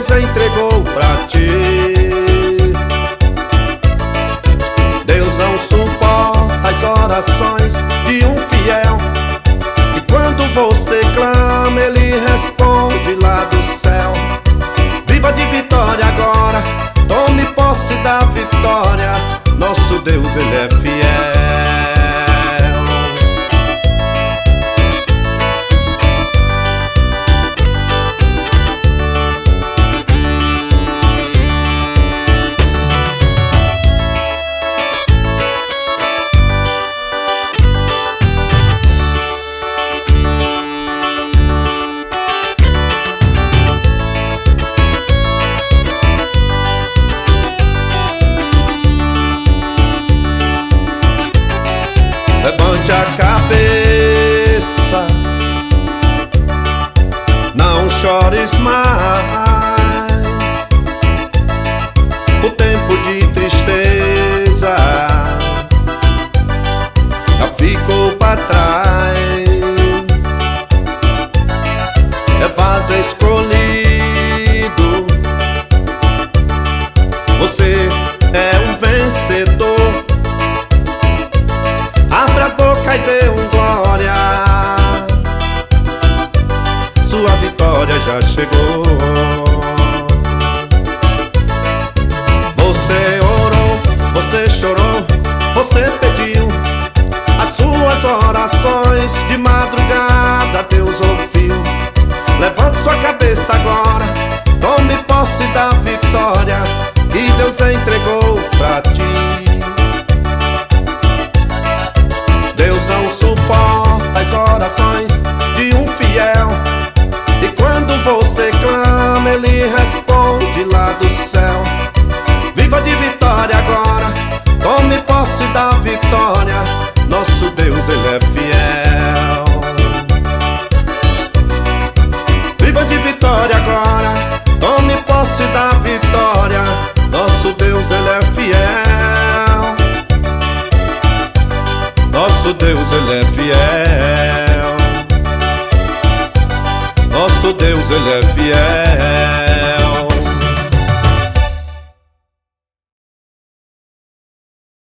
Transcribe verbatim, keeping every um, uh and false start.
Deus entregou pra ti. Deus não suporta as orações de um fiel, e quando você clama, Ele responde lá do céu. Viva de vitória agora, tome posse da vitória. Nosso Deus, Ele é fiel. Levante a cabeça, não chores mais. O tempo de tristeza já ficou pra trás. É vaso escolhido, você é um vencedor. Abra a boca e dê um glória, sua vitória já chegou. Você orou, você chorou, você pediu, as suas orações de madrugada Deus ouviu. Levante sua cabeça agora, tome posse da vitória que Deus entregou pra ti. Deus não suporta as orações de um fiel, e quando você clama, Ele responde lá do céu. Viva de vitória agora, tome posse da vitória. Nosso Deus, Ele é fiel. Viva de vitória agora, tome posse da vitória. Nosso Deus, Ele é fiel. Nosso Deus, Ele é fiel. Nosso Deus, Ele é fiel.